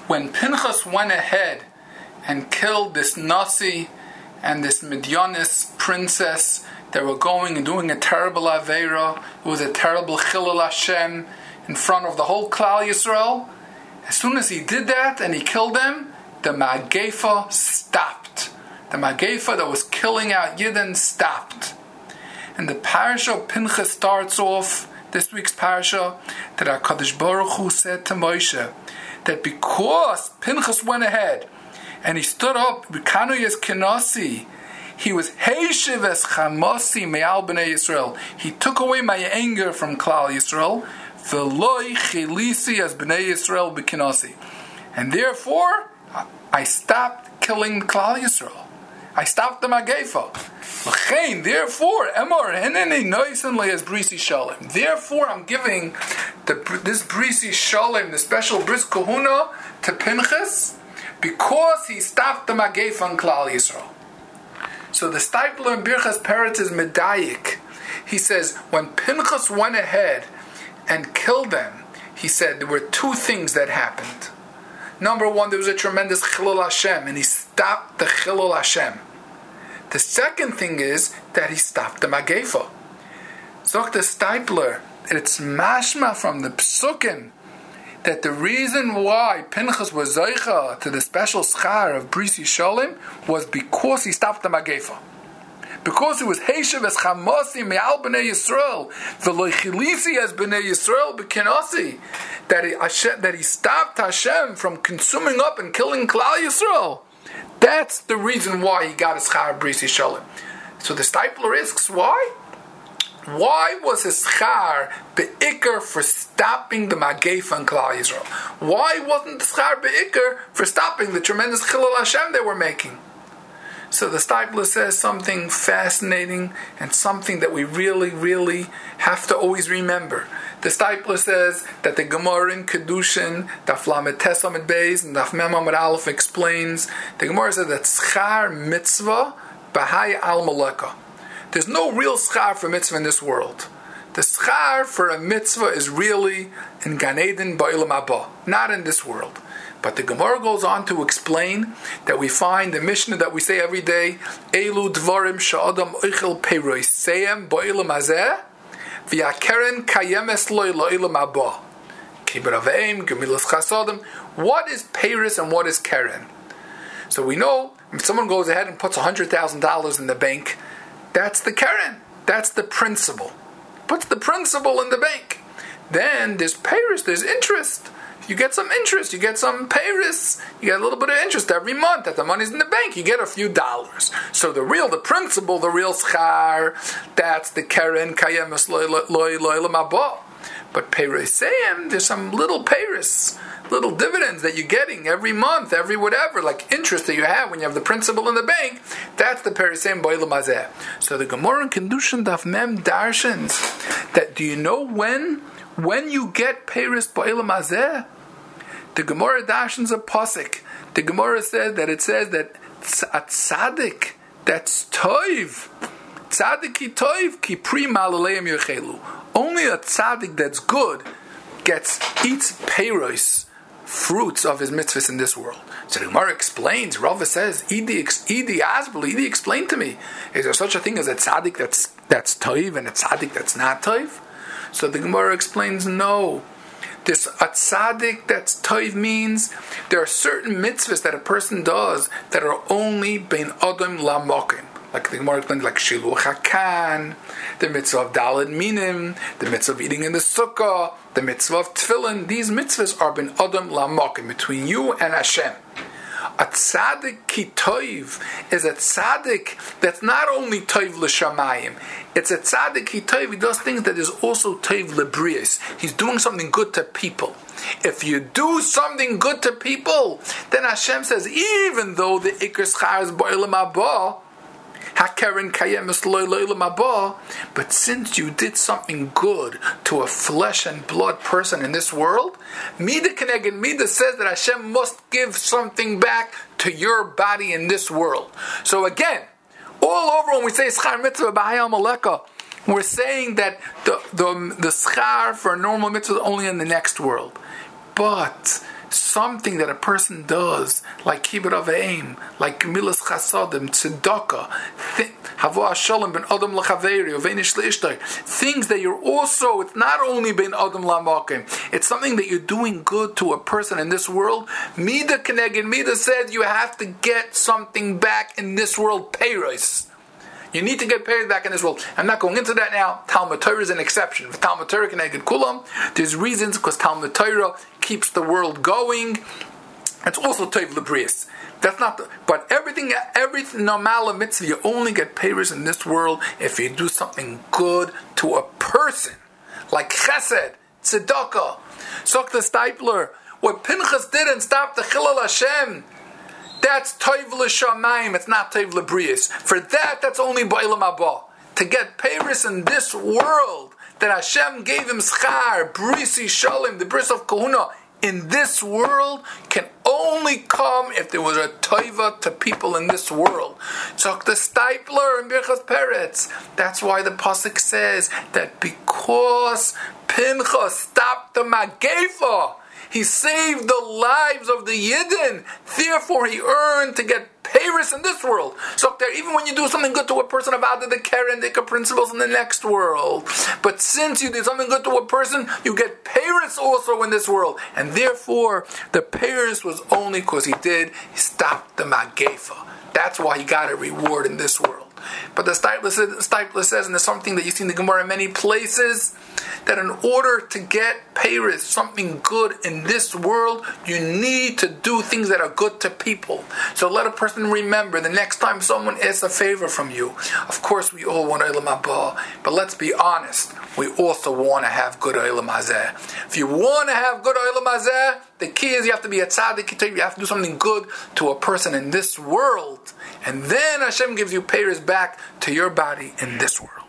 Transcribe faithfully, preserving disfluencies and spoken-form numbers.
when Pinchas went ahead and killed this Nasi and this Midianis princess that were going and doing a terrible Aveira, it was a terrible Chilul Hashem in front of the whole Klal Yisrael. As soon as he did that and he killed them, the Magefa stopped. The Magefa that was killing out Yidden stopped. And the parasha of Pinchas starts off, this week's parasha, that HaKadosh Baruch Hu said to Moshe, that because Pinchas went ahead and he stood up, Kanuyas Kinasi, he was Heishiv es Chamasi me'al b'nei Yisrael. He took away my anger from Klal Yisrael, v'loi chilisi as b'nei Yisrael b'kinasi. And therefore, I stopped killing Klal Yisrael. I stopped the Magefa. L'chein, therefore, Emor heneni noisan le'ez brisi shalem. Therefore, I'm giving the, this brisi shalem, the special bris kahuna, to Pinchas, because he stopped the Magefa in Klal Yisrael. So the Steipler in Birchas Peretz is medayik. He says, when Pinchas went ahead and killed them, he said there were two things that happened. Number one, there was a tremendous Chilul Hashem, and he stopped the Chilul Hashem. The second thing is that he stopped the Magefa. Zok the Steipler, it's mashma from the Psukim that the reason why Pinchas was Zoicha to the special schar of Brisi Sholem was because he stopped the Magefa. Because it was Heishav es Chamasi me'al b'nei Yisrael, v'lo chilisi as b'nei Yisrael b'kinasi, that he, Hashem, that he stopped Hashem from consuming up and killing Klal Yisrael. That's the reason why he got his schar Brisi Sholem. So the Steipler asks, why? Why was his schar be'ikr for stopping the Magefa in Klal Yisrael? Why wasn't the schar be'ikr for stopping the tremendous Chilul Hashem they were making? So the Steipler says something fascinating and something that we really, really have to always remember. The Steipler says that the Gemara in Kedushin, Daf Lamed Tes Amud Beis, and Daf Mem Amud Aleph explains, the Gemara says that schar mitzvah b'hai al maleka. There's no real schar for mitzvah in this world. The schar for a mitzvah is really in Gan Eden ba'olam haba, not in this world. But the Gemara goes on to explain that we find the Mishnah that we say every day, Elu dvarim sha'adam oichel peiroiseim ba'olam hazeh v'yakeren kayemes loy la'olam haba. Kibur aveim, gemilas chasadim. What is peiros and what is keren? So we know if someone goes ahead and puts one hundred thousand dollars in the bank, that's the keren. That's the principal. Puts the principal in the bank. Then there's peiros, there's interest. You get some interest, you get some peiros, you get a little bit of interest every month that the money's in the bank, you get a few dollars. So the real, the principal, the real schar, that's the keren kayemes loy loy loy lamabah. But peiroseim, there's some little peiros, little dividends that you're getting every month, every whatever, like interest that you have when you have the principal in the bank. That's the peiroseim ba'olam hazeh. So the Gemara in Kedushin Daf Mem darshans that, do you know when when you get peiros ba'olam hazeh? The Gemara darshans a pasuk. The Gemara says that it says that a tzaddik that's toiv, tzaddik ki toiv ki pri malaleim yochelu. Only a tzaddik that's good gets eats peiros, fruits of his mitzvahs in this world. So the Gemara explains. Rava says, "Idi idi asbel, idi explain to me. Is there such a thing as a tzaddik that's that's toiv and a tzaddik that's not toiv?" So the Gemara explains, no. This a tzaddik that's toiv means there are certain mitzvahs that a person does that are only bein adam lamokim. Like the Gemara explains, like shiluch hakan, the mitzvah of daled minim, the mitzvah of eating in the sukkah, the mitzvah of tefillin. These mitzvahs are bein adam lamokim, between you and Hashem. A tzaddik ki toiv is a tzaddik that's not only toiv l'shamayim. It's a tzaddik ki toiv. He does things that is also toiv l'brios. He's doing something good to people. If you do something good to people, then Hashem says, even though the ikar schar is ba'olam haba, hakeren kayemes loy l'olam haba, but since you did something good to a flesh and blood person in this world, Mida Keneged Mida says that Hashem must give something back to your body in this world. So again, all over when we say schar mitzvah b'hai maleka, we're saying that the the the schar for a normal mitzvah is only in the next world. But something that a person does, like kibbut aveim, like milas chasadim, tzedakah, havo hashalom ben adam lachaveri, ovenish leishtay, things that you're also, it's not only ben adam lamakim, it's something that you're doing good to a person in this world. Mida keneged Mida said you have to get something back in this world, peiros. You need to get paid back in this world. I'm not going into that now. Talmud Torah is an exception. For Talmud Torah keneged kulam, there's reasons, because Talmud Torah keeps the world going. It's also Tov Lebrius. That's not the, but everything, everything normal mitzvah, you only get payers in this world if you do something good to a person, like Chesed, Tzedakah, Sokta Stipler. What Pinchas did and stopped the Chilul Hashem, that's Tov L'Shamayim. It's not Tov Lebrius. For that, that's only Ba'olam Haba. To get payers in this world that Hashem gave him schar, brisi shalom, the bris of kahuna, in this world can only come if there was a toiva to people in this world. So the Stipler and Birchas Peretz. That's why the pasuk says that because Pinchas stopped the Magefa, he saved the lives of the Yidden. Therefore, he earned to get payers in this world. So there, even when you do something good to a person about the Keren Dika principles in the next world, but since you did something good to a person, you get payers also in this world. And therefore, the payers was only because he did, he stopped the Magefa. That's why he got a reward in this world. But the Stipler says, and there's something that you see in the Gemara in many places, that in order to get peiros, something good in this world, you need to do things that are good to people. So let a person remember, the next time someone asks a favor from you, of course we all want Olam Haba, but let's be honest, we also want to have good Olam Hazeh. If you want to have good Olam Hazeh, the key is you have to be a tzaddik, you have to do something good to a person in this world, and then Hashem gives you peiros back to your body in this world.